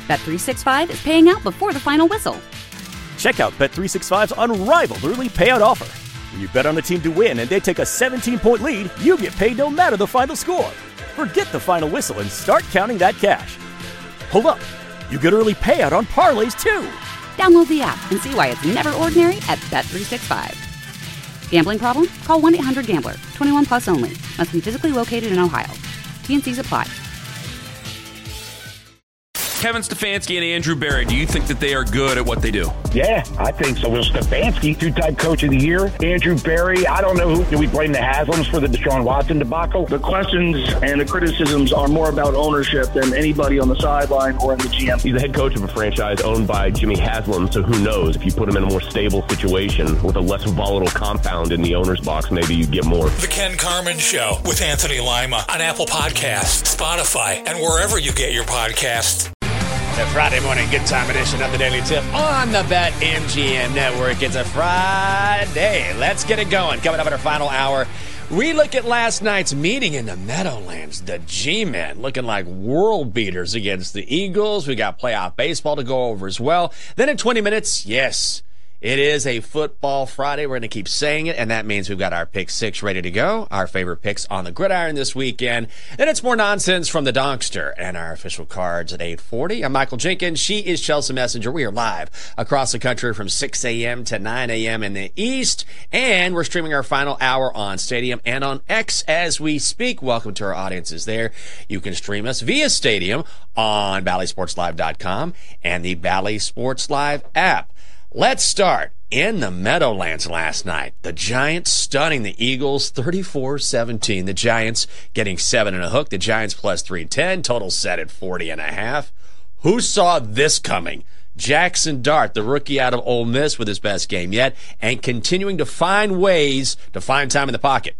Bet365 is paying out before the final whistle. Check out Bet365's unrivaled early payout offer. When you bet on a team to win and they take a 17-point lead, you get paid no matter the final score. Forget the final whistle and start counting that cash. Hold up. You get early payout on parlays, too. Download the app and see why it's never ordinary at Bet365. Gambling problem? Call 1-800-GAMBLER. 21 plus only. Must be physically located in Ohio. T&Cs apply. Kevin Stefanski and Andrew Berry, do you think that they are good at what they do? Yeah, I think so. Well, Stefanski, two-time coach of the year. Andrew Berry, I don't know who. Do we blame the Haslams for the Deshaun Watson debacle? The questions and the criticisms are more about ownership than anybody on the sideline or in the GM. He's the head coach of a franchise owned by Jimmy Haslam, so who knows? If you put him in a more stable situation with a less volatile compound in the owner's box, maybe you get more. The Ken Carman Show with Anthony Lima on Apple Podcasts, Spotify, and wherever you get your podcasts. The Friday morning good time edition of the Daily Tip on the BetMGM Network. It's a Friday. Let's get it going. Coming up in our final hour, we look at last night's meeting in the Meadowlands. The G-Men looking like world beaters against the Eagles. We got playoff baseball to go over as well. Then in 20 minutes, yes, it is a football Friday. We're going to keep saying it, and that means we've got our pick six ready to go, our favorite picks on the gridiron this weekend. Then it's more nonsense from the Donkster and our official cards at 8:40. I'm Michael Jenkins. She is Chelsea Messenger. We are live across the country from 6 a.m. to 9 a.m. in the East, and we're streaming our final hour on Stadium and on X as we speak. Welcome to our audiences there. You can stream us via Stadium on BallySportsLive.com and the Bally Sports Live app. Let's start in the Meadowlands last night. The Giants stunning the Eagles 34-17. The Giants getting 7 and a hook. The Giants plus 310. Total set at 40.5. Who saw this coming? Jackson Dart, the rookie out of Ole Miss with his best game yet, and continuing to find ways to find time in the pocket.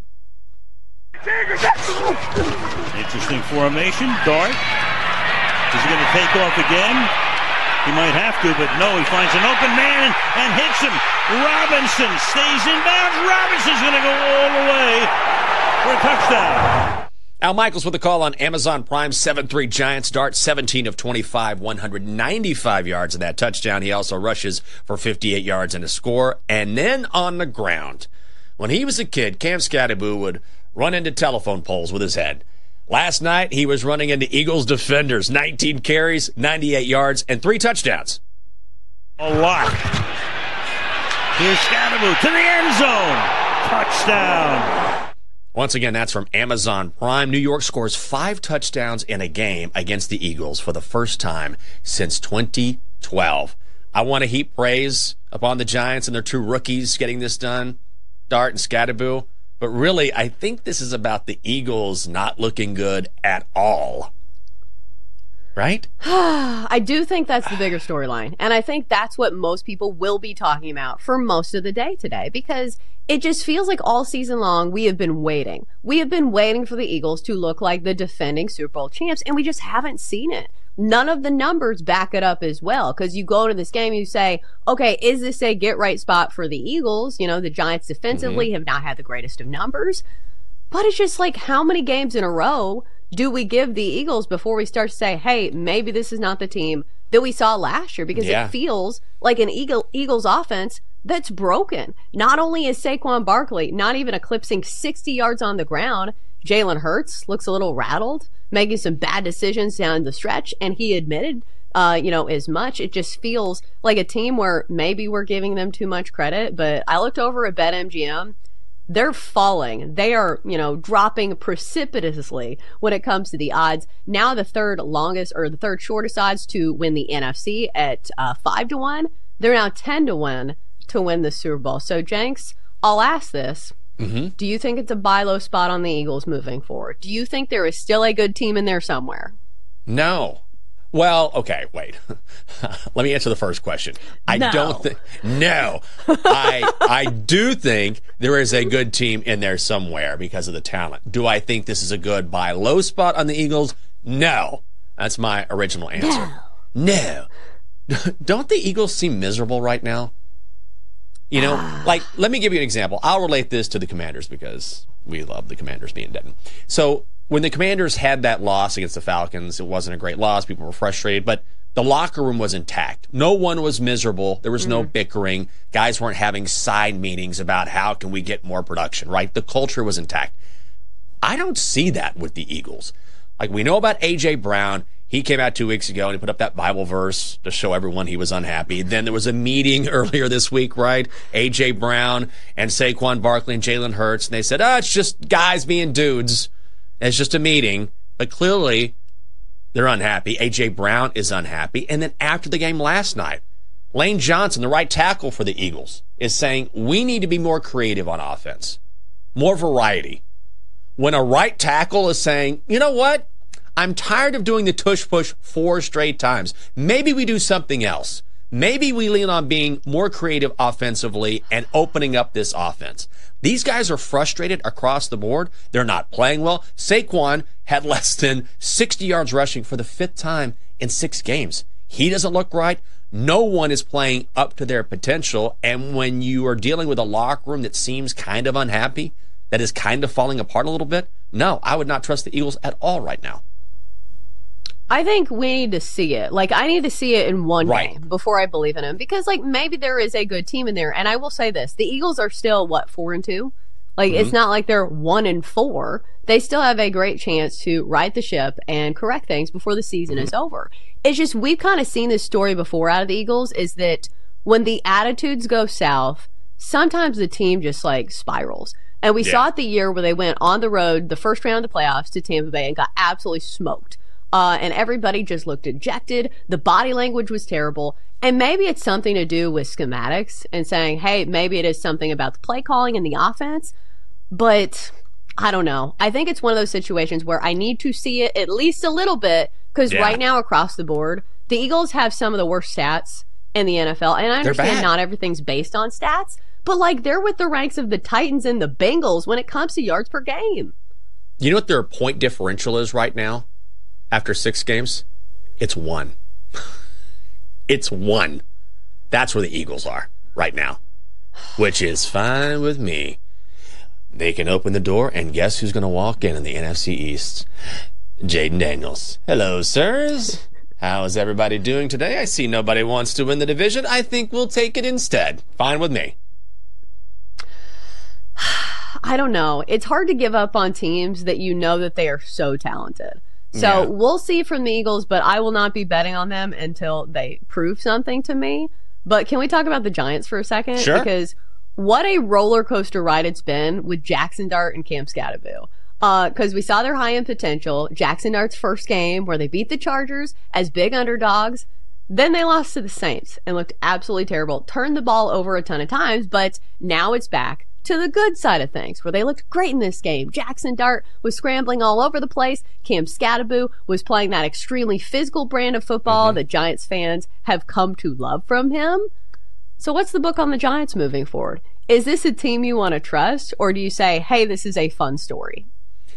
Interesting formation. Dart is going to take off again. He might have to, but no, he finds an open man and hits him. Robinson stays in bounds. Robinson's going to go all the way for a touchdown. Al Michaels with a call on Amazon Prime. 7-3 Giants. Dart 17 of 25, 195 yards in that touchdown. He also rushes for 58 yards and a score. And then on the ground, when he was a kid, Cam Scatterbo would run into telephone poles with his head. Last night, he was running into Eagles defenders. 19 carries, 98 yards, and 3 touchdowns. A lot. Here's Scatterbo to the end zone. Touchdown. Once again, that's from Amazon Prime. New York scores 5 touchdowns in a game against the Eagles for the first time since 2012. I want to heap praise upon the Giants and their 2 rookies getting this done, Dart and Scatterbo. But really, I think this is about the Eagles not looking good at all. Right? I do think that's the bigger storyline. And I think that's what most people will be talking about for most of the day today. Because it just feels like all season long we have been waiting. We have been waiting for the Eagles to look like the defending Super Bowl champs. And we just haven't seen it. None of the numbers back it up as well. Because you go to this game, you say, okay, is this a get-right spot for the Eagles? You know, the Giants defensively have not had the greatest of numbers. But it's just like, how many games in a row do we give the Eagles before we start to say, hey, maybe this is not the team that we saw last year? Because it feels like an Eagles offense that's broken. Not only is Saquon Barkley not even eclipsing 60 yards on the ground, Jalen Hurts looks a little rattled, making some bad decisions down the stretch, and he admitted, as much. It just feels like a team where maybe we're giving them too much credit, but I looked over at BetMGM. They're falling. They are, dropping precipitously when it comes to the odds. Now the third shortest odds to win the NFC at 5-1. They're now 10-1 to win the Super Bowl. So, Jenks, I'll ask this. Do you think it's a buy low spot on the Eagles moving forward? Do you think there is still a good team in there somewhere? No. Well, okay, wait. Let me answer the first question. I do think there is a good team in there somewhere because of the talent. Do I think this is a good buy low spot on the Eagles? No. That's my original answer. No. Don't the Eagles seem miserable right now? Let me give you an example. I'll relate this to the Commanders because we love the Commanders being dead. So when the Commanders had that loss against the Falcons, it wasn't a great loss. People were frustrated. But The locker room was intact. No one was miserable. There was no bickering. Guys weren't having side meetings about how can we get more production, right? The culture was intact. I don't see that with the Eagles. Like, we know about A.J. Brown. He came out 2 weeks ago and he put up that Bible verse to show everyone he was unhappy. Then there was a meeting earlier this week, right? A.J. Brown and Saquon Barkley and Jalen Hurts. And they said, it's just guys being dudes. It's just a meeting. But clearly, they're unhappy. A.J. Brown is unhappy. And then after the game last night, Lane Johnson, the right tackle for the Eagles, is saying, we need to be more creative on offense. More variety. When a right tackle is saying, you know what? I'm tired of doing the tush-push 4 straight times. Maybe we do something else. Maybe we lean on being more creative offensively and opening up this offense. These guys are frustrated across the board. They're not playing well. Saquon had less than 60 yards rushing for the 5th time in 6 games. He doesn't look right. No one is playing up to their potential. And when you are dealing with a locker room that seems kind of unhappy, that is kind of falling apart a little bit, no, I would not trust the Eagles at all right now. I think we need to see it. Like, I need to see it in one game before I believe in him. Because, like, maybe there is a good team in there. And I will say this. The Eagles are still, 4-2? Like, it's not like they're 1-4. They still have a great chance to right the ship and correct things before the season is over. It's just, we've kind of seen this story before out of the Eagles, is that when the attitudes go south, sometimes the team just, spirals. And we saw it the year where they went on the road, the first round of the playoffs, to Tampa Bay and got absolutely smoked. And everybody just looked dejected. The body language was terrible. And maybe it's something to do with schematics and saying, hey, maybe it is something about the play calling and the offense. But I don't know. I think it's one of those situations where I need to see it at least a little bit, because right now across the board, the Eagles have some of the worst stats in the NFL. And I understand not everything's based on stats, but they're with the ranks of the Titans and the Bengals when it comes to yards per game. You know what their point differential is right now? After 6 games, it's 1. It's 1. That's where the Eagles are right now, which is fine with me. They can open the door, and guess who's going to walk in the NFC East? Jaden Daniels. Hello, sirs. How is everybody doing today? I see nobody wants to win the division. I think we'll take it instead. Fine with me. I don't know. It's hard to give up on teams that you know that they are so talented. So we'll see from the Eagles, but I will not be betting on them until they prove something to me. But can we talk about the Giants for a second? Sure. Because what a roller coaster ride it's been with Jackson Dart and Cam Scatterbo. Because we saw their high-end potential. Jackson Dart's first game where they beat the Chargers as big underdogs. Then they lost to the Saints and looked absolutely terrible. Turned the ball over a ton of times, but now it's back to the good side of things, where they looked great in this game. Jackson Dart was scrambling all over the place. Cam Scatterbo was playing that extremely physical brand of football that Giants fans have come to love from him. So what's the book on the Giants moving forward? Is this a team you want to trust, or do you say, hey, this is a fun story?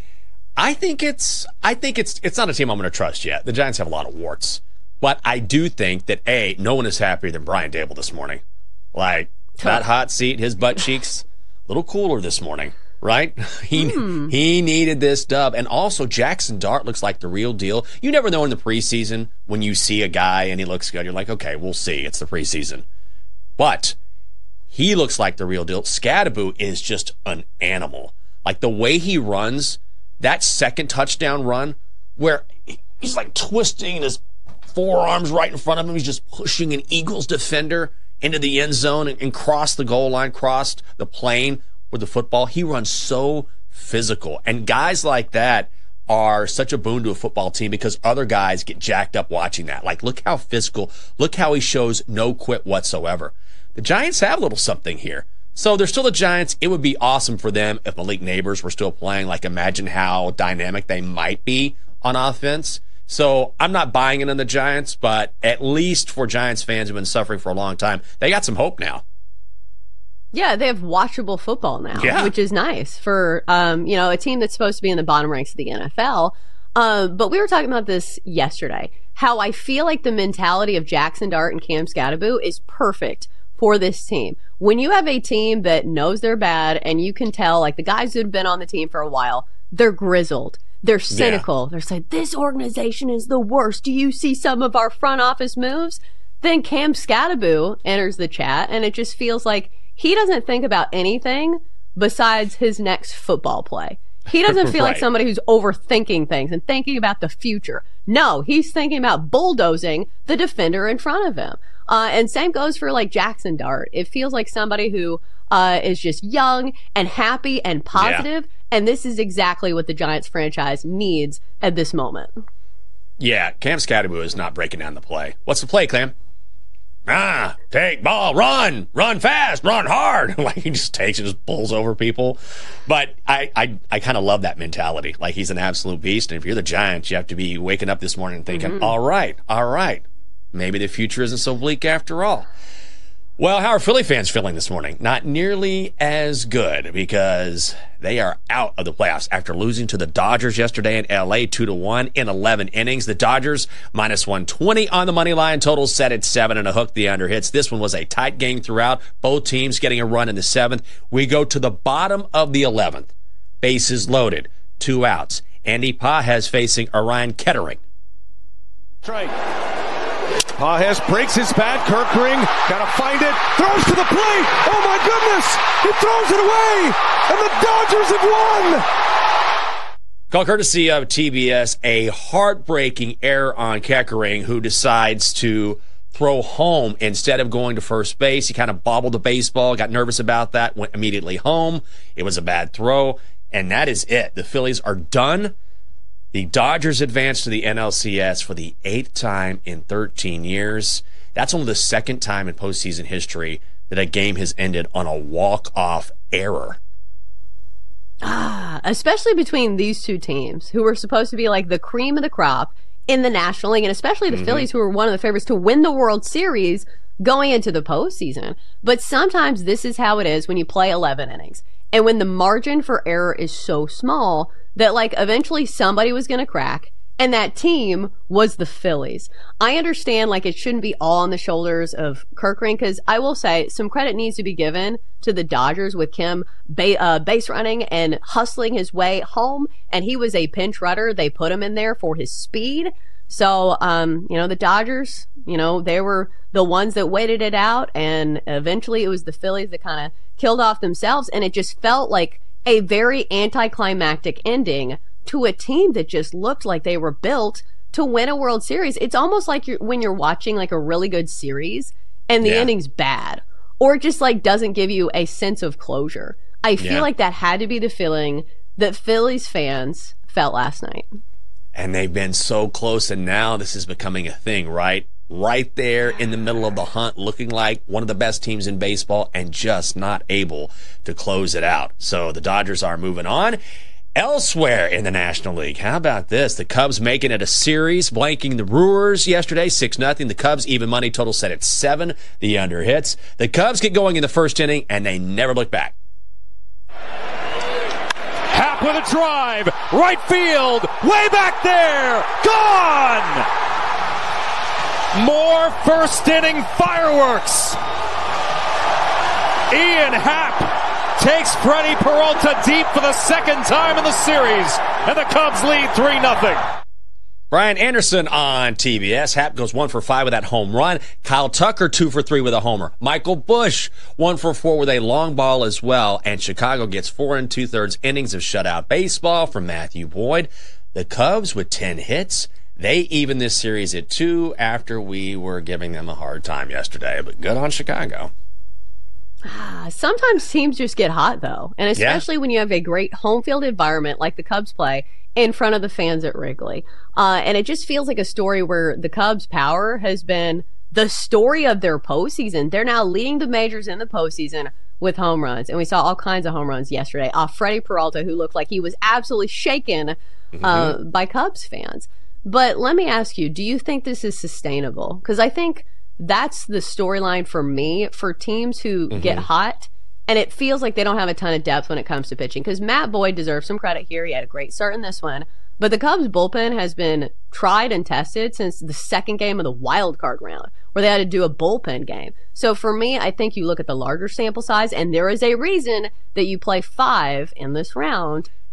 I think it's not a team I'm going to trust yet. The Giants have a lot of warts. But I do think that, no one is happier than Brian Dable this morning. That hot seat, his butt cheeks, a little cooler this morning, right? He needed this dub. And also, Jackson Dart looks like the real deal. You never know in the preseason when you see a guy and he looks good. You're like, okay, we'll see. It's the preseason. But he looks like the real deal. Scatterbo is just an animal. Like, the way he runs, that second touchdown run, where he's twisting his forearms right in front of him. He's just pushing an Eagles defender into the end zone and crossed the goal line, crossed the plane with the football. He runs so physical. And guys like that are such a boon to a football team because other guys get jacked up watching that. Look how physical. Look how he shows no quit whatsoever. The Giants have a little something here. So they're still the Giants. It would be awesome for them if Malik Neighbors were still playing. Imagine how dynamic they might be on offense. So I'm not buying it on the Giants, but at least for Giants fans who've been suffering for a long time, they got some hope now. Yeah, they have watchable football now, which is nice for a team that's supposed to be in the bottom ranks of the NFL. But we were talking about this yesterday, how I feel like the mentality of Jackson Dart and Cam Scatterbo is perfect for this team. When you have a team that knows they're bad, and you can tell, the guys who've been on the team for a while, they're grizzled. They're cynical. They're saying, this organization is the worst. Do you see some of our front office moves? Then Cam Scattaboo enters the chat, and it just feels like he doesn't think about anything besides his next football play. He doesn't feel like somebody who's overthinking things and thinking about the future. No, he's thinking about bulldozing the defender in front of him. And same goes for like Jackson Dart. It feels like somebody who is just young and happy and positive. Yeah. And this is exactly what the Giants franchise needs at this moment. Yeah, Cam Scattaboo is not breaking down the play. What's the play, Cam? Take ball, run fast, run hard. Like he just takes and just pulls over people. But I kind of love that mentality. Like he's an absolute beast. And if you're the Giants, you have to be waking up this morning thinking, all right, maybe the future isn't so bleak after all. Well, how are Philly fans feeling this morning? Not nearly as good because they are out of the playoffs after losing to the Dodgers yesterday in L.A. 2-1 in 11 innings. The Dodgers minus 120 on the money line. Total set at 7 and a hook. The under hits. This one was a tight game throughout. Both teams getting a run in the 7th. We go to the bottom of the 11th. Bases loaded. 2 outs. Andy Pages facing Orion Kettering. Strike. Pages breaks his bat. Kerkering got to find it. Throws to the plate. Oh, my goodness. He throws it away. And the Dodgers have won. Call courtesy of TBS. A heartbreaking error on Kettering, who decides to throw home instead of going to first base. He kind of bobbled the baseball, got nervous about that, went immediately home. It was a bad throw. And that is it. The Phillies are done. The Dodgers advanced to the NLCS for the 8th time in 13 years. That's only the 2nd time in postseason history that a game has ended on a walk-off error. Especially between these two teams, who were supposed to be like the cream of the crop in the National League, and especially the Phillies, who were one of the favorites to win the World Series going into the postseason. But sometimes this is how it is when you play 11 innings. And when the margin for error is so small that like eventually somebody was going to crack, and that team was the Phillies. I understand like it shouldn't be all on the shoulders of Kerkering, because I will say some credit needs to be given to the Dodgers with Kim base running and hustling his way home, and he was a pinch runner. They put him in there for his speed. So, the Dodgers, they were the ones that waited it out, and eventually it was the Phillies that kind of killed off themselves, and it just felt like a very anticlimactic ending to a team that just looked like they were built to win a World Series. It's almost like when you're watching like a really good series and the ending's bad, or it just like doesn't give you a sense of closure. I feel like that had to be the feeling that Phillies fans felt last night. And they've been so close, and now this is becoming a thing, right? Right there in the middle of the hunt, looking like one of the best teams in baseball and just not able to close it out. So the Dodgers are moving on. Elsewhere in the National League, how about this? The Cubs making it a series, blanking the Brewers yesterday, 6-0. The Cubs even money, total set at 7. The under hits. The Cubs get going in the first inning, and they never look back. Happ with a drive, right field, way back there, gone! More first inning fireworks. Ian Happ takes Freddie Peralta deep for the 2nd time in the series, and the Cubs lead 3-0. Brian Anderson on TBS. Happ goes 1 for 5 with that home run. Kyle Tucker 2 for 3 with a homer. Michael Busch 1 for 4 with a long ball as well. And Chicago gets 4 2/3 innings of shutout baseball from Matthew Boyd. The Cubs with 10 hits. They even this series at 2 after we were giving them a hard time yesterday. But good on Chicago. Sometimes teams just get hot, though. And especially when you have a great home field environment like the Cubs play in front of the fans at Wrigley. And it just feels like a story where the Cubs' power has been the story of their postseason. They're now leading the majors in the postseason with home runs. And we saw all kinds of home runs yesterday off Freddie Peralta, who looked like he was absolutely shaken by Cubs fans. But let me ask you, do you think this is sustainable? Because I think that's the storyline for me for teams who get hot, and it feels like they don't have a ton of depth when it comes to pitching. Because Matt Boyd deserves some credit here. He had a great start in this one. But the Cubs bullpen has been tried and tested since the 2nd game of the wild card round, where they had to do a bullpen game. So for me, I think you look at the larger sample size, and there is a reason that you play 5 in this round.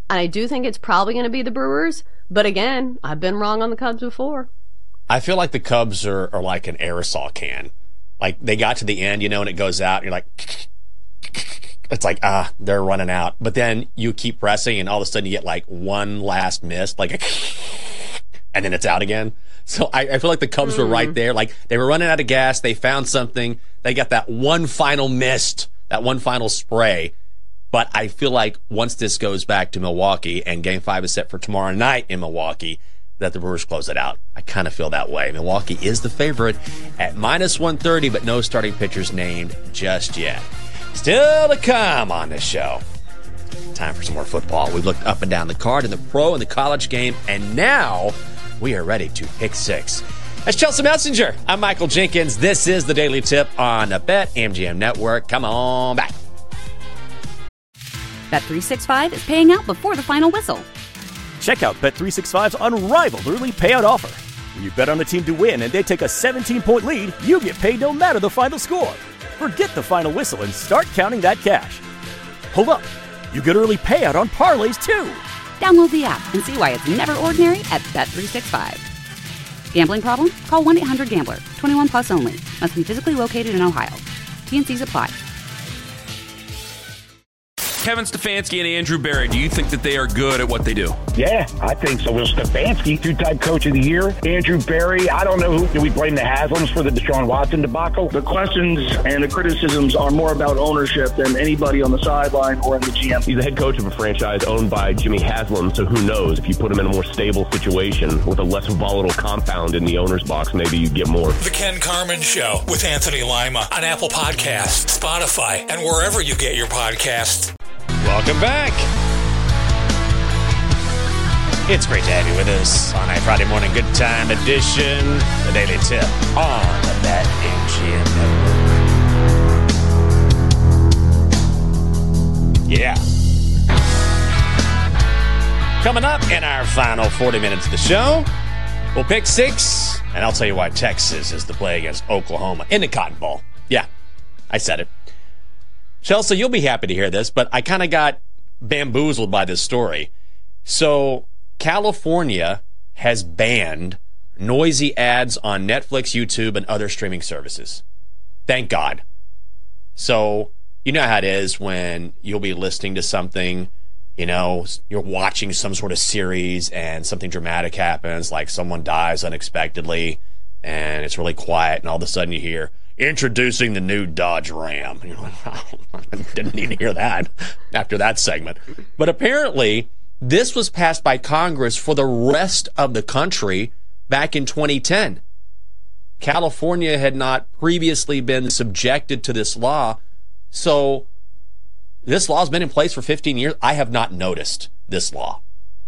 And I do think it's probably going to be the Brewers. But again, I've been wrong on the Cubs before. I feel like the Cubs are like an aerosol can. Like, they got to the end, and it goes out, and you're like, it's like, they're running out. But then you keep pressing, and all of a sudden you get like one last mist, like, and then it's out again. So I feel like the Cubs were right there. Like, they were running out of gas. They found something. They got that one final mist, that one final spray. But I feel like once this goes back to Milwaukee and Game 5 is set for tomorrow night in Milwaukee, that the Brewers close it out. I kind of feel that way. Milwaukee is the favorite at -130, but no starting pitchers named just yet. Still to come on this show. Time for some more football. We've looked up and down the card in the pro and the college game, and now we are ready to pick six. That's Chelsea Messenger. I'm Michael Jenkins. This is the Daily Tip on the BetMGM Network. Come on back. Bet365 is paying out before the final whistle. Check out Bet365's unrivaled early payout offer. When you bet on a team to win and they take a 17-point lead, you get paid no matter the final score. Forget the final whistle and start counting that cash. Hold up. You get early payout on parlays, too. Download the app and see why it's never ordinary at Bet365. Gambling problem? Call 1-800-GAMBLER. 21 plus only. Must be physically located in Ohio. T&Cs apply. Kevin Stefanski and Andrew Berry, do you think that they are good at what they do? Yeah, I think so. Will Stefanski, two-time coach of the year. Andrew Berry, I don't know who. Do we blame the Haslams for the Deshaun Watson debacle? The questions and the criticisms are more about ownership than anybody on the sideline or in the GM. He's the head coach of a franchise owned by Jimmy Haslam, so who knows? If you put him in a more stable situation with a less volatile compound in the owner's box, maybe you get more. The Ken Carman Show with Anthony Lima on Apple Podcasts, Spotify, and wherever you get your podcasts. Welcome back. It's great to have you with us on a Friday morning good time edition, the Daily Tip on the BetMGM Network. Yeah. Coming up in our final 40 minutes of the show, we'll pick six, and I'll tell you why Texas is the play against Oklahoma in the Cotton Bowl. Yeah, I said it. Chelsea, you'll be happy to hear this, but I kind of got bamboozled by this story. So, California has banned noisy ads on Netflix, YouTube, and other streaming services. Thank God. So, you know how it is when you'll be listening to something, you're watching some sort of series and something dramatic happens, like someone dies unexpectedly, and it's really quiet, and all of a sudden you hear, "Introducing the new Dodge Ram." And you're like, oh, I didn't need to hear that after that segment. But apparently, this was passed by Congress for the rest of the country back in 2010. California had not previously been subjected to this law. So this law has been in place for 15 years. I have not noticed this law.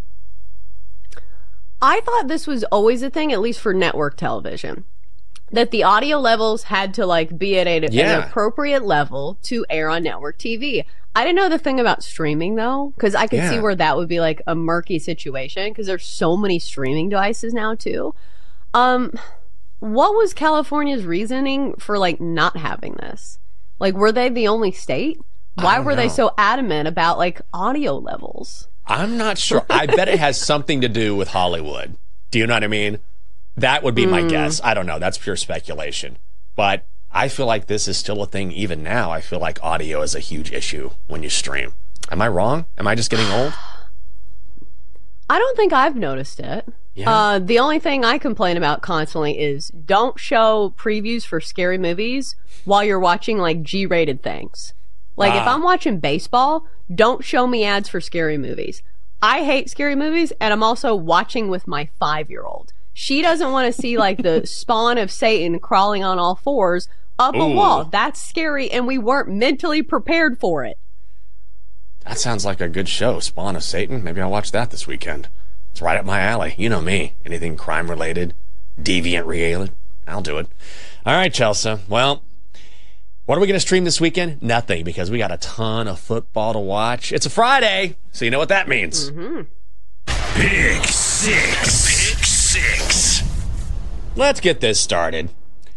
I thought this was always a thing, at least for network television, that the audio levels had to be at an appropriate level to air on network TV. I didn't know the thing about streaming though, because I could see where that would be like a murky situation because there's so many streaming devices now too. What was California's reasoning for not having this? Were they the only state? Why were they so adamant about audio levels? I'm not sure. I bet it has something to do with Hollywood. Do you know what I mean? That would be my guess. I don't know. That's pure speculation. But I feel like this is still a thing even now. I feel like audio is a huge issue when you stream. Am I wrong? Am I just getting old? I don't think I've noticed it. Yeah. The only thing I complain about constantly is don't show previews for scary movies while you're watching G-rated things. If I'm watching baseball, don't show me ads for scary movies. I hate scary movies, and I'm also watching with my 5-year-old. She doesn't want to see the spawn of Satan crawling on all fours up a wall. That's scary, and we weren't mentally prepared for it. That sounds like a good show, Spawn of Satan. Maybe I'll watch that this weekend. It's right up my alley. You know me. Anything crime-related, deviant-related, I'll do it. All right, Chelsea. Well, what are we going to stream this weekend? Nothing, because we got a ton of football to watch. It's a Friday, so you know what that means. Mm-hmm. Pick six. Let's get this started.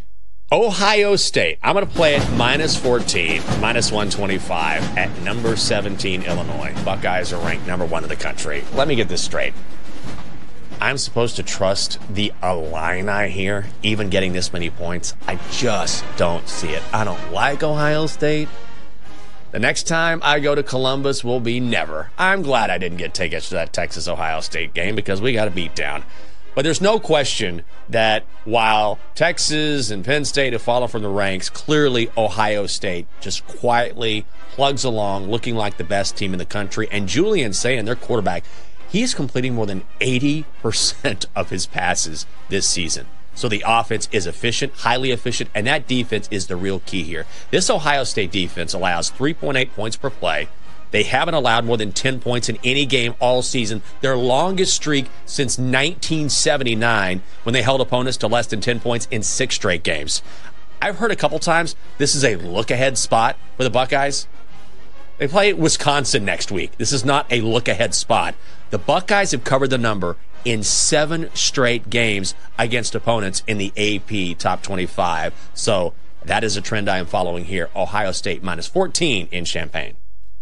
Ohio State. I'm going to play it minus 14, minus 125 at number 17, Illinois. Buckeyes are ranked number 1 in the country. Let me get this straight. I'm supposed to trust the Illini here, even getting this many points? I just don't see it. I don't like Ohio State. The next time I go to Columbus will be never. I'm glad I didn't get tickets to that Texas-Ohio State game because we got a beat down. But there's no question that while Texas and Penn State have fallen from the ranks, clearly Ohio State just quietly plugs along, looking like the best team in the country. And Julian Sayin, their quarterback, he's completing more than 80% of his passes this season. So the offense is efficient, highly efficient, and that defense is the real key here. This Ohio State defense allows 3.8 points per play. They haven't allowed more than 10 points in any game all season, their longest streak since 1979 when they held opponents to less than 10 points in 6 straight games. I've heard a couple times this is a look-ahead spot for the Buckeyes. They play Wisconsin next week. This is not a look-ahead spot. The Buckeyes have covered the number in 7 straight games against opponents in the AP Top 25. So that is a trend I am following here. Ohio State minus 14 in Champaign.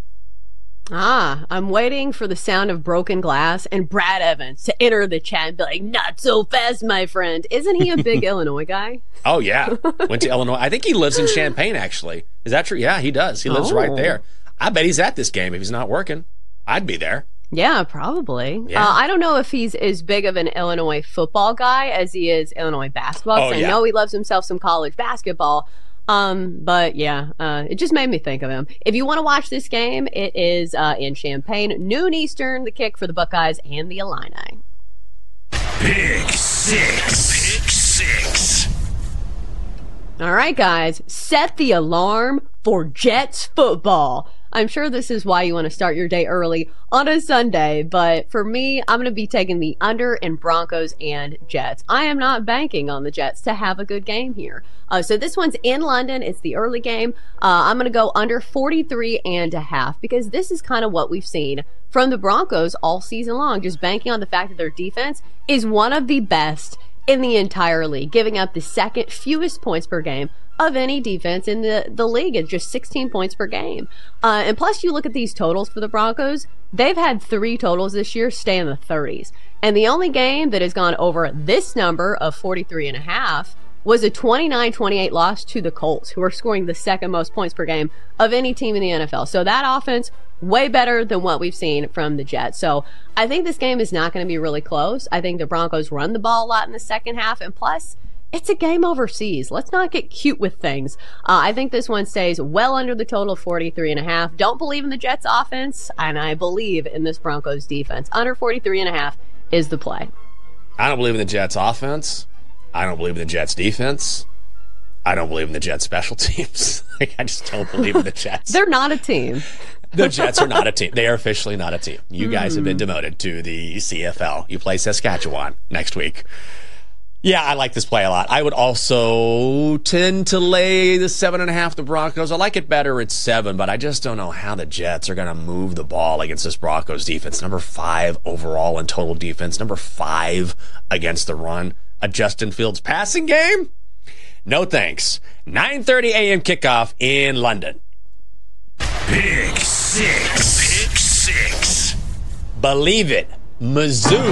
I'm waiting for the sound of broken glass and Brad Evans to enter the chat and be like, not so fast, my friend. Isn't he a big Illinois guy? Oh, yeah. Went to Illinois. I think he lives in Champaign, actually. Is that true? Yeah, he does. He lives right there. I bet he's at this game. If he's not working, I'd be there. Yeah, probably. Yeah. I don't know if he's as big of an Illinois football guy as he is Illinois basketball. I know he loves himself some college basketball. But yeah, it just made me think of him. If you want to watch this game, it is in Champaign, noon Eastern, the kick for the Buckeyes and the Illini. Pick six. All right, guys, set the alarm for Jets football. I'm sure this is why you want to start your day early on a Sunday, but for me, I'm going to be taking the under in Broncos and Jets. I am not banking on the Jets to have a good game here. So this one's in London. It's the early game. I'm going to go under 43.5 because this is kind of what we've seen from the Broncos all season long, just banking on the fact that their defense is one of the best in the entire league, giving up the second fewest points per game of any defense in the league. It's just 16 points per game. And plus, you look at these totals for the Broncos, they've had 3 totals this year stay in the 30s. And the only game that has gone over this number of 43.5 was a 29-28 loss to the Colts, who are scoring the second most points per game of any team in the NFL. So that offense, way better than what we've seen from the Jets. So I think this game is not going to be really close. I think the Broncos run the ball a lot in the second half. And plus, it's a game overseas. Let's not get cute with things. I think this one stays well under the total of 43.5. Don't believe in the Jets offense, and I believe in this Broncos defense. Under 43.5 is the play. I don't believe in the Jets offense. I don't believe in the Jets defense. I don't believe in the Jets special teams. I just don't believe in the Jets. They're not a team. The Jets are not a team. They are officially not a team. You guys have been demoted to the CFL. You play Saskatchewan next week. Yeah, I like this play a lot. I would also tend to lay the 7.5 the Broncos. I like it better at 7, but I just don't know how the Jets are going to move the ball against this Broncos defense. Number 5 overall in total defense. Number 5 against the run. A Justin Fields passing game? No thanks. 9:30 a.m. kickoff in London. Pick six. Believe it. Mizzou.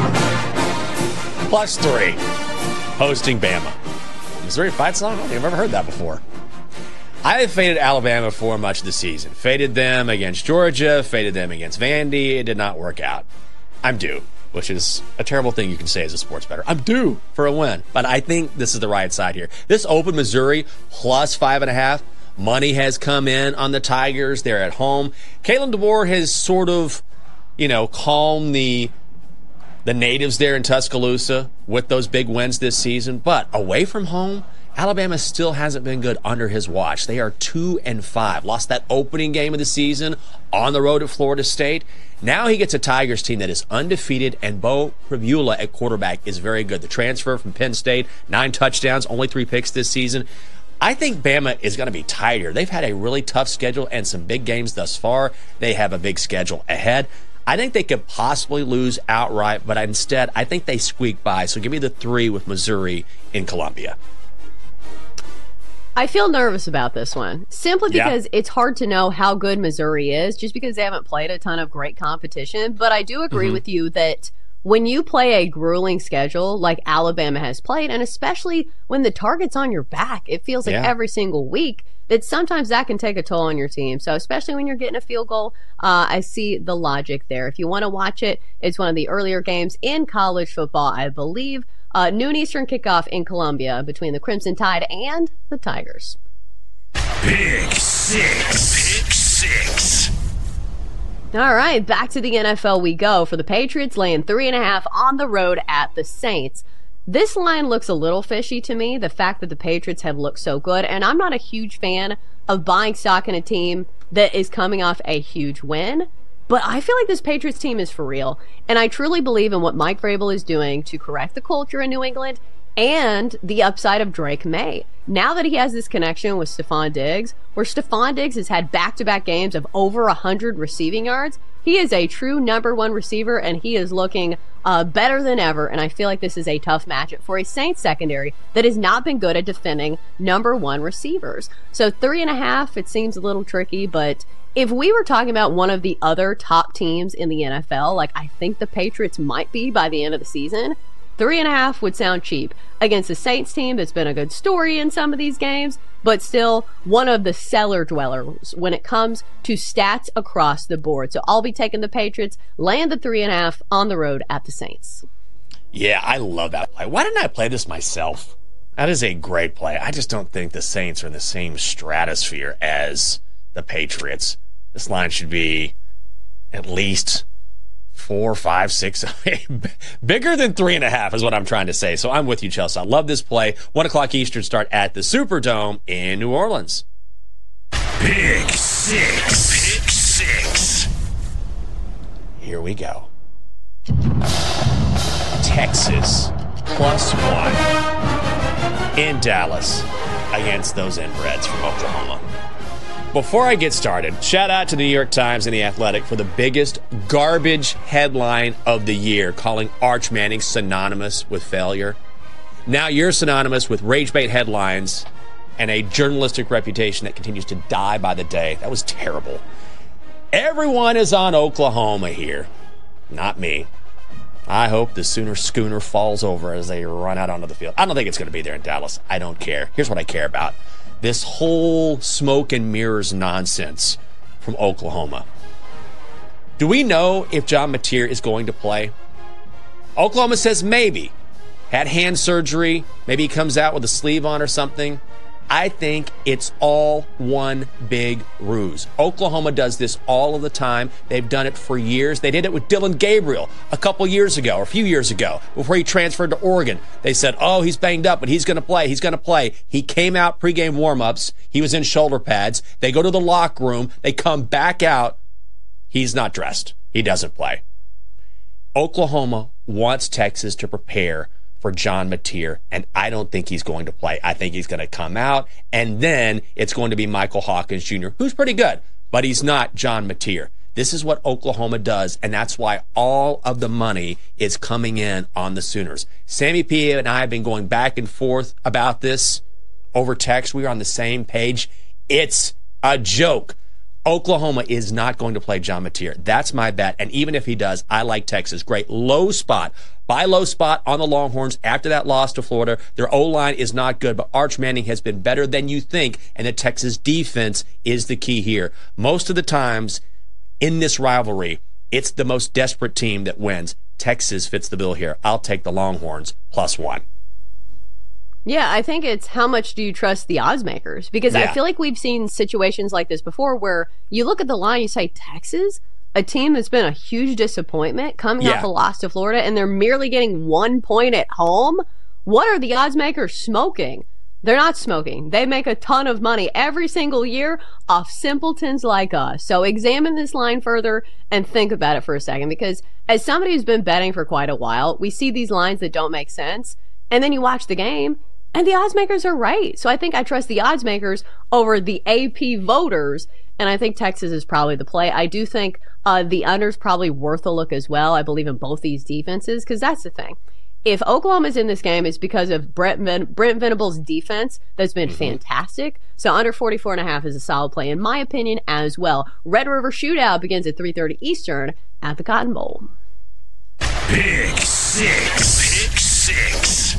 +3. Hosting Bama. Missouri fight song? I don't think I've ever heard that before. I have faded Alabama for much of the season. Faded them against Georgia, faded them against Vandy. It did not work out. I'm due, which is a terrible thing you can say as a sports bettor. I'm due for a win, but I think this is the right side here. This opened Missouri +5.5. Money has come in on the Tigers. They're at home. Kalen DeBoer has sort of, calmed the natives there in Tuscaloosa with those big wins this season. But away from home, Alabama still hasn't been good under his watch. They are 2-5. Lost that opening game of the season on the road at Florida State. Now he gets a Tigers team that is undefeated, and Bo Pribula at quarterback is very good. The transfer from Penn State, 9 touchdowns, only 3 picks this season. I think Bama is going to be tighter. They've had a really tough schedule and some big games thus far. They have a big schedule ahead. I think they could possibly lose outright, but instead, I think they squeak by. So give me the 3 with Missouri in Columbia. I feel nervous about this one, simply because it's hard to know how good Missouri is, just because they haven't played a ton of great competition. But I do agree with you that when you play a grueling schedule like Alabama has played, and especially when the target's on your back, it feels like every single week, that sometimes that can take a toll on your team. So especially when you're getting a field goal, I see the logic there. If you want to watch it, it's one of the earlier games in college football, I believe. Noon Eastern kickoff in Columbia between the Crimson Tide and the Tigers. Pick six. All right, back to the NFL we go for the Patriots laying 3.5 on the road at the Saints. This line looks a little fishy to me, the fact that the Patriots have looked so good, and I'm not a huge fan of buying stock in a team that is coming off a huge win. But I feel like this Patriots team is for real, and I truly believe in what Mike Vrabel is doing to correct the culture in New England and the upside of Drake May. Now that he has this connection with Stephon Diggs, where Stephon Diggs has had back-to-back games of over 100 receiving yards, he is a true number one receiver, and he is looking better than ever, and I feel like this is a tough matchup for a Saints secondary that has not been good at defending number one receivers. So 3.5, it seems a little tricky, but if we were talking about one of the other top teams in the NFL, like I think the Patriots might be by the end of the season, 3.5 would sound cheap against the Saints team that's been a good story in some of these games, but still one of the cellar dwellers when it comes to stats across the board. So I'll be taking the Patriots, laying the 3.5 on the road at the Saints. Yeah, I love that play. Why didn't I play this myself? That is a great play. I just don't think the Saints are in the same stratosphere as the Patriots. This line should be at least 4, 5, 6, bigger than 3.5 is what I'm trying to say. So I'm with you, Chelsea. I love this play. 1 o'clock Eastern start at the Superdome in New Orleans. Pick six. Here we go. Texas +1 in Dallas against those inbreds from Oklahoma. Before I get started, shout out to the New York Times and The Athletic for the biggest garbage headline of the year, calling Arch Manning synonymous with failure. Now you're synonymous with rage bait headlines and a journalistic reputation that continues to die by the day. That was terrible. Everyone is on Oklahoma here. Not me. I hope the Sooner schooner falls over as they run out onto the field. I don't think it's going to be there in Dallas. I don't care. Here's what I care about. This whole smoke and mirrors nonsense from Oklahoma. Do we know if John Mateer is going to play? Oklahoma says maybe. Had hand surgery. Maybe he comes out with a sleeve on or something. I think it's all one big ruse. Oklahoma does this all of the time. They've done it for years. They did it with Dylan Gabriel a couple years ago, or a few years ago, before he transferred to Oregon. They said, oh, he's banged up, but he's going to play. He's going to play. He came out pregame warmups. He was in shoulder pads. They go to the locker room. They come back out. He's not dressed. He doesn't play. Oklahoma wants Texas to prepare for John Mateer, and I don't think he's going to play. I think he's going to come out, and then it's going to be Michael Hawkins Jr., who's pretty good, but he's not John Mateer. This is what Oklahoma does, and that's why all of the money is coming in on the Sooners. Sammy P. and I have been going back and forth about this over text. We are on the same page. It's a joke. Oklahoma is not going to play John Mateer. That's my bet, and even if he does, I like Texas. Great low spot. Buy low spot on the Longhorns after that loss to Florida. Their O-line is not good, but Arch Manning has been better than you think, and the Texas defense is the key here. Most of the times in this rivalry, it's the most desperate team that wins. Texas fits the bill here. I'll take the Longhorns +1. Yeah, I think it's how much do you trust the odds makers? Because I feel like we've seen situations like this before where you look at the line, you say, Texas? A team that's been a huge disappointment coming off a loss to Florida, and they're merely getting 1 point at home? What are the odds makers smoking? They're not smoking. They make a ton of money every single year off simpletons like us. So examine this line further and think about it for a second, because as somebody who's been betting for quite a while, we see these lines that don't make sense, and then you watch the game, and the odds makers are right. So I think I trust the odds makers over the AP voters, and I think Texas is probably the play. I do think the under's probably worth a look as well. I believe in both these defenses, because that's the thing. If Oklahoma's in this game, it's because of Brent Venables' defense that's been fantastic. So under 44.5 is a solid play, in my opinion, as well. Red River Shootout begins at 3:30 Eastern at the Cotton Bowl. Pick six.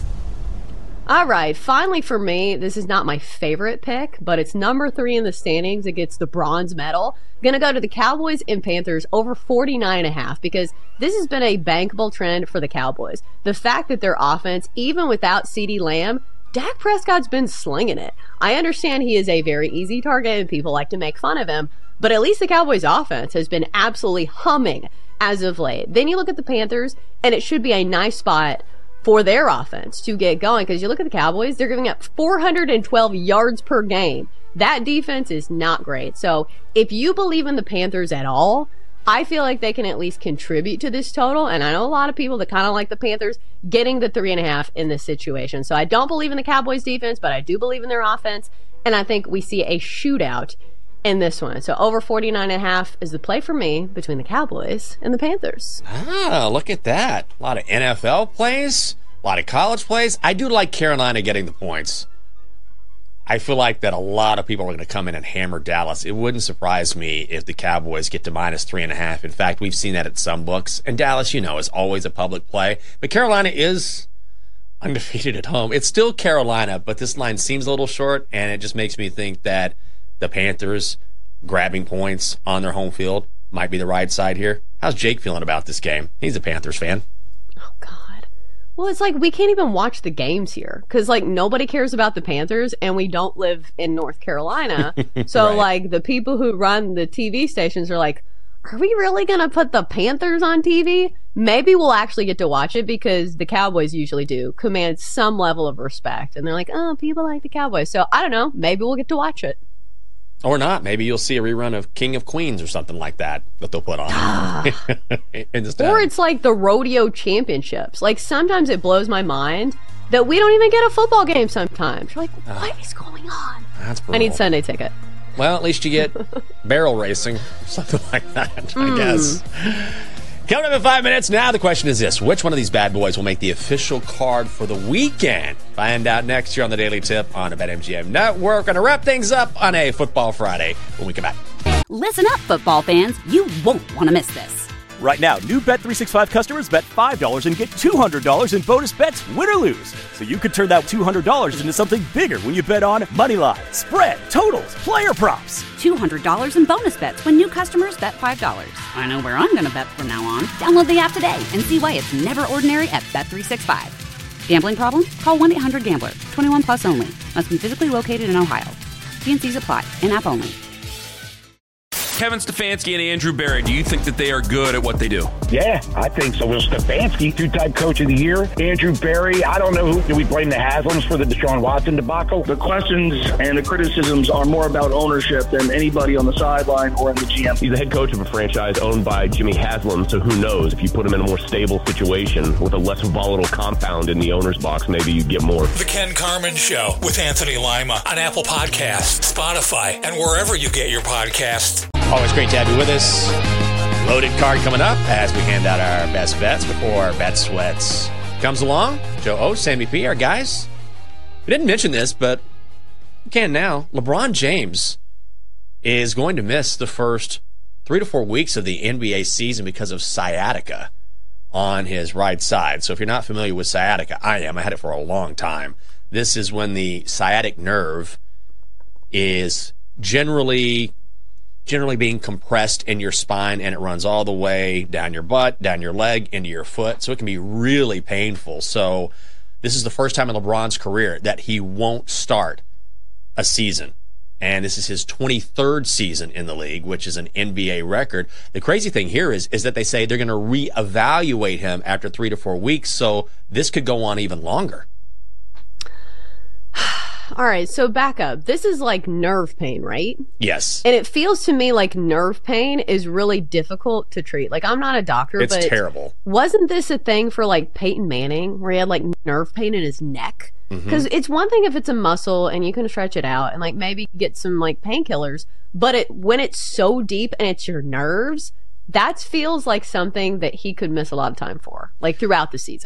All right, finally for me, this is not my favorite pick, but it's number 3 in the standings. It gets the bronze medal. Gonna go to the Cowboys and Panthers over 49.5 because this has been a bankable trend for the Cowboys. The fact that their offense, even without CeeDee Lamb, Dak Prescott's been slinging it. I understand he is a very easy target and people like to make fun of him, but at least the Cowboys offense has been absolutely humming as of late. Then you look at the Panthers, and it should be a nice spot for their offense to get going because you look at the Cowboys, they're giving up 412 yards per game. That defense is not great. So if you believe in the Panthers at all, I feel like they can at least contribute to this total. And I know a lot of people that kind of like the Panthers getting the 3.5 in this situation. So I don't believe in the Cowboys defense, but I do believe in their offense. And I think we see a shootout in this one. So over 49.5 is the play for me between the Cowboys and the Panthers. Ah, look at that. A lot of NFL plays, a lot of college plays. I do like Carolina getting the points. I feel like that a lot of people are going to come in and hammer Dallas. It wouldn't surprise me if the Cowboys get to minus 3.5. In fact, we've seen that at some books. And Dallas, is always a public play. But Carolina is undefeated at home. It's still Carolina, but this line seems a little short, and it just makes me think that the Panthers grabbing points on their home field might be the right side here. How's Jake feeling about this game? He's a Panthers fan. Oh, God. Well, it's like we can't even watch the games here because, nobody cares about the Panthers, and we don't live in North Carolina. So, Right. the people who run the TV stations are like, are we really going to put the Panthers on TV? Maybe we'll actually get to watch it because the Cowboys usually do command some level of respect. And they're like, oh, people like the Cowboys. So, I don't know. Maybe we'll get to watch it. Or not. Maybe you'll see a rerun of King of Queens or something like that they'll put on. Instead. Or it's like the rodeo championships. Sometimes it blows my mind that we don't even get a football game sometimes. You're like, what is going on? That's brutal. I need Sunday ticket. Well, at least you get barrel racing, something like that, I guess. Coming up in 5 minutes, now the question is this. Which one of these bad boys will make the official card for the weekend? Find out next year on the Daily Tip on the BetMGM Network. Going to wrap things up on a Football Friday when we come back. Listen up, football fans. You won't want to miss this. Right now, new Bet365 customers bet $5 and get $200 in bonus bets, win or lose. So you could turn that $200 into something bigger when you bet on moneyline, spread, totals, player props. $200 in bonus bets when new customers bet $5. I know where I'm going to bet from now on. Download the app today and see why it's never ordinary at Bet365. Gambling problem? Call 1-800-GAMBLER. 21 plus only. Must be physically located in Ohio. T&Cs apply. In-app only. Kevin Stefanski and Andrew Berry, do you think that they are good at what they do? Yeah, I think so. Will Stefanski, two-time coach of the year. Andrew Berry, I don't know who. Do we blame the Haslams for the Deshaun Watson debacle? The questions and the criticisms are more about ownership than anybody on the sideline or in the GM. He's the head coach of a franchise owned by Jimmy Haslam, so who knows? If you put him in a more stable situation with a less volatile compound in the owner's box, maybe you get more. The Ken Carman Show with Anthony Lima on Apple Podcasts, Spotify, and wherever you get your podcasts. Always great to have you with us. Loaded card coming up as we hand out our best bets before Bet Sweats comes along. Joe O, Sammy P, our guys. We didn't mention this, but we can now. LeBron James is going to miss the first 3 to 4 weeks of the NBA season because of sciatica on his right side. So if you're not familiar with sciatica, I am. I had it for a long time. This is when the sciatic nerve is generally being compressed in your spine, and it runs all the way down your butt, down your leg, into your foot. So it can be really painful. So this is the first time in LeBron's career that he won't start a season. And this is his 23rd season in the league, which is an NBA record. The crazy thing here is that they say they're going to reevaluate him after 3 to 4 weeks. So this could go on even longer. All right, so back up. This is like nerve pain, right? Yes. And it feels to me like nerve pain is really difficult to treat. I'm not a doctor, but it's terrible. Wasn't this a thing for Peyton Manning where he had nerve pain in his neck? Because it's one thing if it's a muscle and you can stretch it out and maybe get some painkillers, but when it's so deep and it's your nerves, that feels like something that he could miss a lot of time for, throughout the season.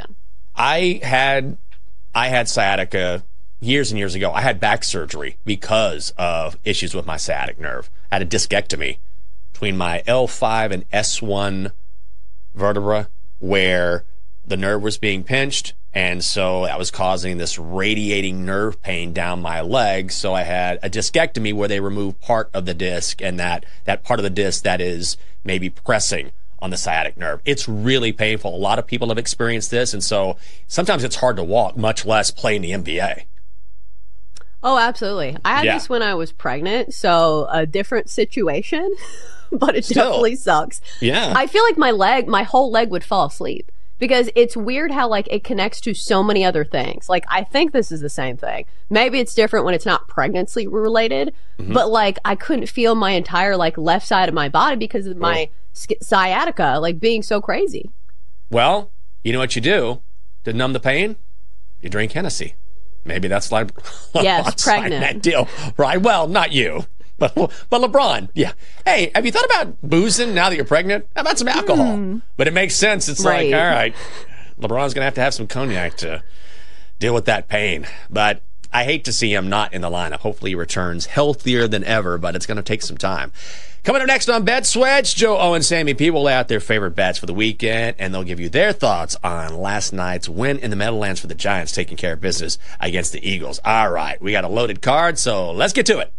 I had sciatica years and years ago. I had back surgery because of issues with my sciatic nerve. I had a discectomy between my L5 and S1 vertebra where the nerve was being pinched, and so that was causing this radiating nerve pain down my leg. So I had a discectomy where they removed part of the disc, and that part of the disc that is maybe pressing on the sciatic nerve. It's really painful. A lot of people have experienced this, and so sometimes it's hard to walk, much less play in the NBA. Oh, absolutely. I had this when I was pregnant, so a different situation, but it definitely sucks. Yeah. I feel like my whole leg would fall asleep because it's weird how like it connects to so many other things. Like I think this is the same thing. Maybe it's different when it's not pregnancy related, but like I couldn't feel my entire like left side of my body because of my sciatica like being so crazy. Well, you know what you do to numb the pain? You drink Hennessy. Maybe that's like pregnant that deal, right? Well, not you, but LeBron. Yeah. Hey, have you thought about boozing now that you're pregnant? How about some alcohol? But it makes sense. It's like, all right, LeBron's gonna have to have some cognac to deal with that pain. But I hate to see him not in the lineup. Hopefully he returns healthier than ever, but it's gonna take some time. Coming up next on Bet Switch, Joe O and Sammy P will lay out their favorite bets for the weekend, and they'll give you their thoughts on last night's win in the Meadowlands for the Giants taking care of business against the Eagles. All right, we got a loaded card, so let's get to it.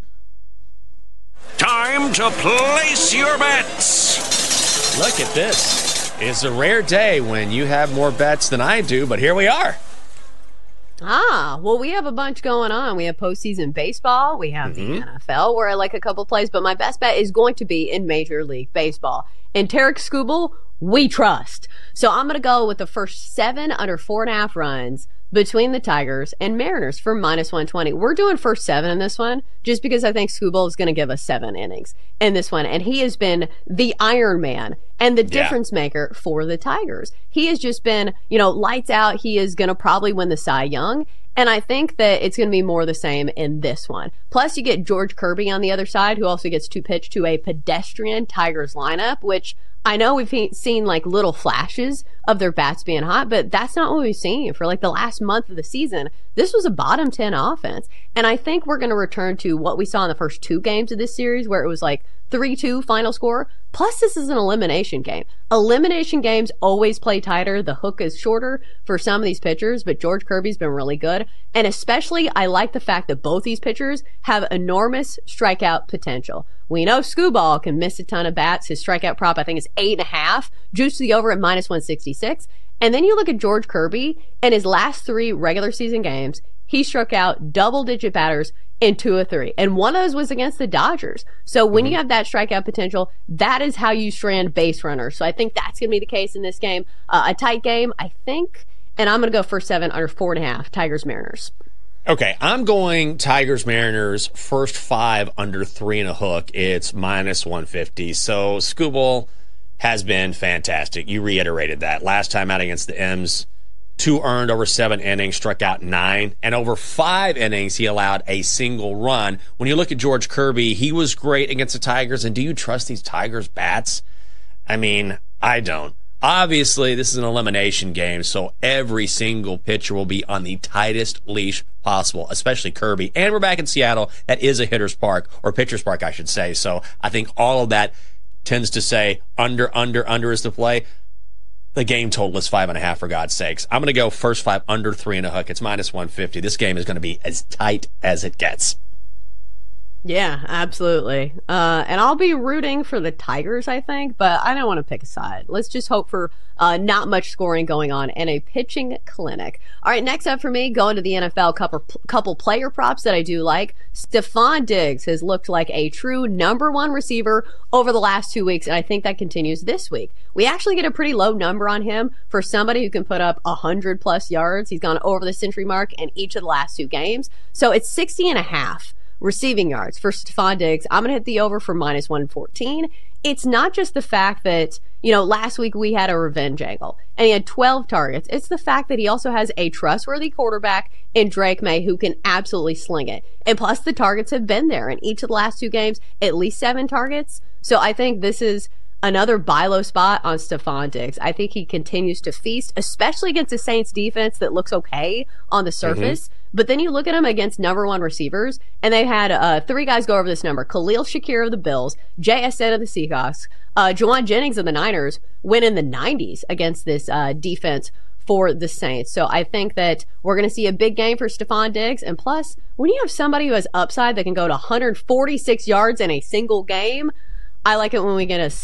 Time to place your bets. Look at this. It's a rare day when you have more bets than I do, but here we are. Well, we have a bunch going on. We have postseason baseball. We have the NFL, where I like a couple plays, but my best bet is going to be in Major League Baseball. And Tarek Skubal, we trust. So I'm going to go with the first 7 under 4.5 runs between the Tigers and Mariners for -120. We're doing first 7 in this one just because I think Skubal is going to give us 7 innings in this one. And he has been the Iron Man and the difference maker for the Tigers. He has just been, lights out. He is going to probably win the Cy Young. And I think that it's going to be more the same in this one. Plus, you get George Kirby on the other side, who also gets to pitch to a pedestrian Tigers lineup, which I know we've seen like little flashes of their bats being hot, but that's not what we've seen for like the last month of the season. This was a bottom 10 offense. And I think we're going to return to what we saw in the first 2 games of this series, where it was like 3-2 final score. Plus, this is an elimination game. Elimination games always play tighter. The hook is shorter for some of these pitchers, but George Kirby's been really good. And especially, I like the fact that both these pitchers have enormous strikeout potential. We know Skubal can miss a ton of bats. His strikeout prop, I think, is 8.5. Juice to the over at -166. And then you look at George Kirby, and his last 3 regular season games, he struck out double-digit batters in 2 of 3. And one of those was against the Dodgers. So when you have that strikeout potential, that is how you strand base runners. So I think that's going to be the case in this game. A tight game, I think. And I'm going to go first 7 under 4.5, Tigers-Mariners. Okay, I'm going Tigers-Mariners first 5 under 3 and a hook. It's -150. So Skubal has been fantastic. You reiterated that. Last time out against the M's, 2 earned over 7 innings, struck out 9, and over 5 innings he allowed a single run. When you look at George Kirby, he was great against the Tigers, and do you trust these Tigers bats? I mean, I don't. Obviously, this is an elimination game, so every single pitcher will be on the tightest leash possible, especially Kirby. And we're back in Seattle. That is a hitter's park, or pitcher's park, I should say. So I think all of that tends to say under is the play. The game total is 5.5, for God's sakes. I'm going to go first 5 under 3 and a hook. It's -150. This game is going to be as tight as it gets. Yeah, absolutely. And I'll be rooting for the Tigers, I think, but I don't want to pick a side. Let's just hope for not much scoring going on and a pitching clinic. All right, next up for me, going to the NFL, couple player props that I do like. Stephon Diggs has looked like a true #1 receiver over the last 2 weeks, and I think that continues this week. We actually get a pretty low number on him for somebody who can put up 100+ yards. He's gone over the century mark in each of the last 2 games. So it's 60.5. receiving yards for Stephon Diggs. I'm going to hit the over for -114. It's not just the fact that, last week we had a revenge angle and he had 12 targets. It's the fact that he also has a trustworthy quarterback in Drake May who can absolutely sling it. And plus the targets have been there in each of the last 2 games, at least 7 targets. So I think this is another buy low spot on Stephon Diggs. I think he continues to feast, especially against the Saints defense that looks okay on the surface. But then you look at him against number one receivers, and they had 3 guys go over this number. Khalil Shakir of the Bills, JSN of the Seahawks, Juwan Jennings of the Niners went in the 90s against this defense for the Saints. So I think that we're going to see a big game for Stephon Diggs. And plus, when you have somebody who has upside that can go to 146 yards in a single game, I like it when we get a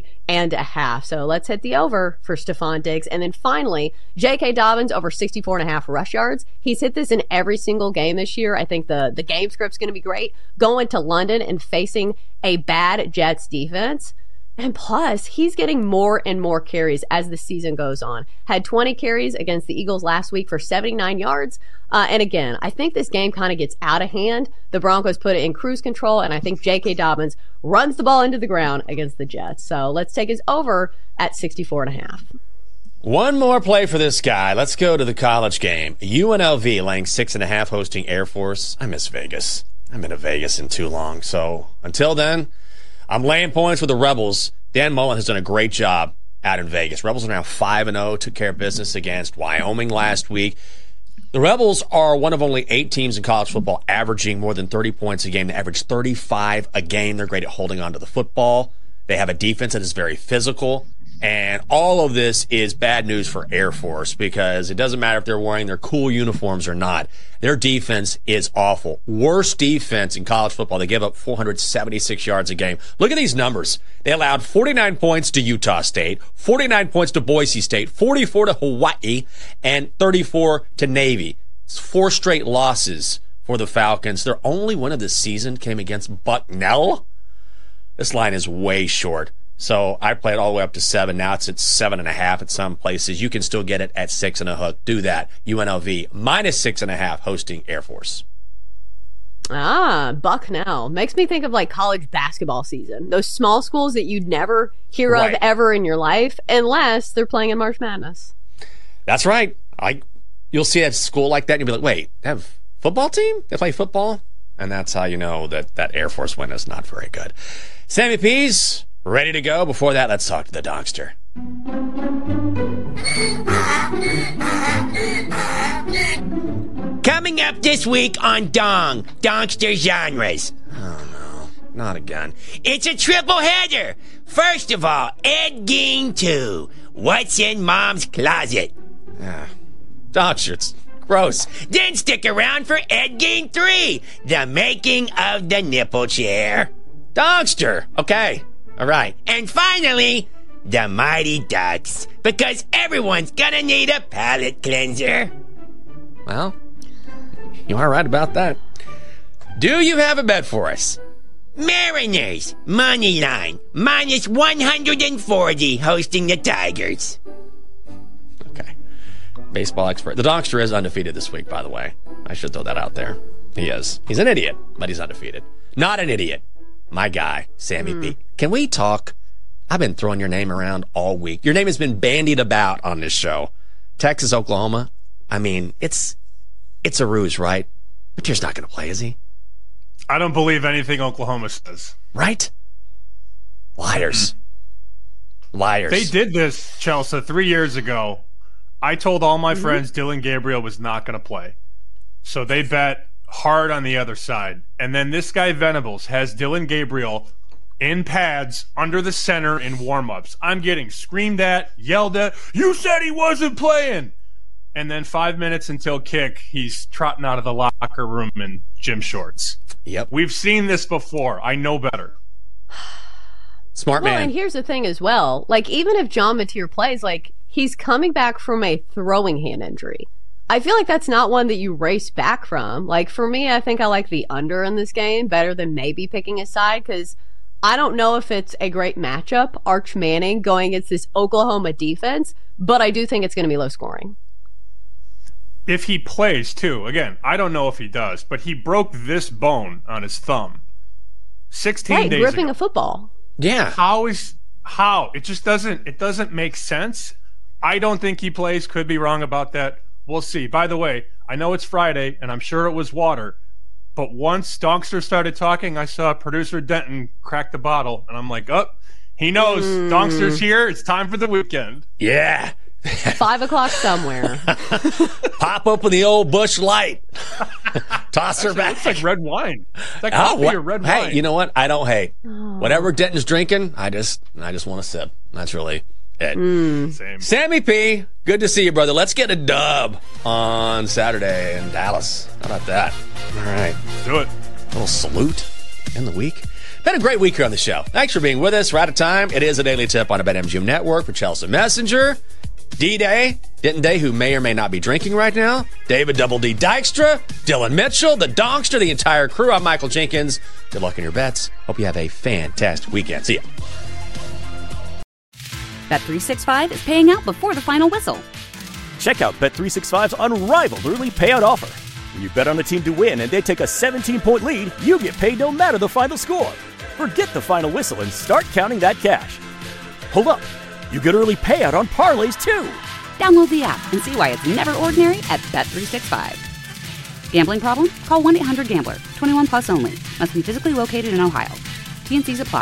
60.5. So let's hit the over for Stephon Diggs. And then finally, J.K. Dobbins over 64.5 rush yards. He's hit this in every single game this year. I think the game script's going to be great. Going to London and facing a bad Jets defense. And plus, he's getting more and more carries as the season goes on. Had 20 carries against the Eagles last week for 79 yards. And again, I think this game kind of gets out of hand. The Broncos put it in cruise control, and I think J.K. Dobbins runs the ball into the ground against the Jets. So let's take his over at 64.5. One more play for this guy. Let's go to the college game. UNLV laying 6.5 hosting Air Force. I miss Vegas. I haven't been to Vegas in too long. So until then, I'm laying points with the Rebels. Dan Mullen has done a great job out in Vegas. Rebels are now 5-0, took care of business against Wyoming last week. The Rebels are one of only 8 teams in college football averaging more than 30 points a game. They average 35 a game. They're great at holding on to the football. They have a defense that is very physical. And all of this is bad news for Air Force because it doesn't matter if they're wearing their cool uniforms or not. Their defense is awful. Worst defense in college football. They give up 476 yards a game. Look at these numbers. They allowed 49 points to Utah State, 49 points to Boise State, 44 to Hawaii, and 34 to Navy. It's 4 straight losses for the Falcons. Their only win of the season came against Bucknell. This line is way short. So I played all the way up to 7. Now it's at 7.5 at some places. You can still get it at 6 and a hook. Do that. UNLV minus 6.5 hosting Air Force. Bucknell. Makes me think of like college basketball season. Those small schools that you'd never hear of ever in your life unless they're playing in March Madness. That's right. You'll see a school like that and you'll be like, wait, they have a football team? They play football? And that's how you know that Air Force win is not very good. Sammy Pease, ready to go? Before that, let's talk to the Donkster. Coming up this week on Donkster Genres. Oh, no. Not again. It's a triple header. First of all, Ed Gein 2. What's in Mom's closet? Donkster, it's gross. Then stick around for Ed Gein 3. The making of the nipple chair. Donkster. Okay. All right. And finally, the Mighty Ducks. Because everyone's gonna need a palate cleanser. Well, you are right about that. Do you have a bet for us? Mariners, money line, minus 140 hosting the Tigers. Okay. Baseball expert. The Donkster is undefeated this week, by the way. I should throw that out there. He is. He's an idiot, but he's undefeated. Not an idiot. My guy, Sammy B. Can we talk? I've been throwing your name around all week. Your name has been bandied about on this show. Texas, Oklahoma. I mean, it's a ruse, right? Mateer's not going to play, is he? I don't believe anything Oklahoma says. Right? Liars. Liars. They did this, Chelsea, 3 years ago. I told all my friends Dylan Gabriel was not going to play. So they bet hard on the other side. And then this guy Venables has Dylan Gabriel in pads under the center in warm-ups. I'm getting screamed at, yelled at. You said he wasn't playing. And then 5 minutes until kick, he's trotting out of the locker room in gym shorts. Yep. We've seen this before. I know better. Smart man. Well, and here's the thing as well. Like, even if John Mateer plays, like, he's coming back from a throwing hand injury. I feel like that's not one that you race back from. Like, for me, I think I like the under in this game better than maybe picking a side because I don't know if it's a great matchup, Arch Manning going against this Oklahoma defense, but I do think it's going to be low scoring. If he plays, too. Again, I don't know if he does, but he broke this bone on his thumb 16 days gripping ago. a football. Yeah. How? It just doesn't make sense. I don't think he plays. Could be wrong about that. We'll see. By the way, I know it's Friday, and I'm sure it was water, but once Donkster started talking, I saw producer Denton crack the bottle, and I'm like, oh, He knows Donkster's here. It's time for the weekend. Yeah. 5 o'clock somewhere. Pop open the old Busch Light. Toss her back. It's like red wine. It's like coffee or red wine. Hey, you know what? I don't hate. Whatever Denton's drinking, I just want to sip. That's really it. Same. Sammy P, good to see you, brother. Let's get a dub on Saturday in Dallas. How about that? All right. Do it. A little salute in the week. Been a great week here on the show. Thanks for being with us. We're out of time. It is a daily tip on the BetMGM Network for Chelsea Messenger, D-Day, Denton Day, who may or may not be drinking right now, David Double D Dykstra, Dylan Mitchell, the Donkster, the entire crew. I'm Michael Jenkins. Good luck in your bets. Hope you have a fantastic weekend. See ya. Bet365 is paying out before the final whistle. Check out Bet365's unrivaled early payout offer. When you bet on a team to win and they take a 17-point lead, you get paid no matter the final score. Forget the final whistle and start counting that cash. Hold up. You get early payout on parlays, too. Download the app and see why it's never ordinary at Bet365. Gambling problem? Call 1-800-GAMBLER. 21 plus only. Must be physically located in Ohio. T&Cs apply.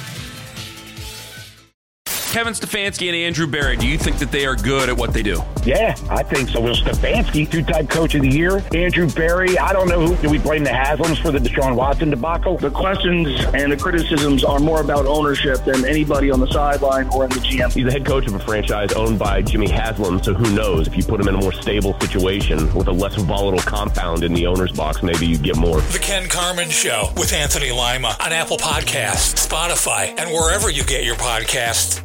Kevin Stefanski and Andrew Berry, do you think that they are good at what they do? Yeah, I think so. Will Stefanski, two-time coach of the year. Andrew Berry, I don't know who. Do we blame the Haslams for the Deshaun Watson debacle? The questions and the criticisms are more about ownership than anybody on the sideline or in the GM. He's the head coach of a franchise owned by Jimmy Haslam, so who knows? If you put him in a more stable situation with a less volatile compound in the owner's box, maybe you get more. The Ken Carman Show with Anthony Lima on Apple Podcasts, Spotify, and wherever you get your podcasts.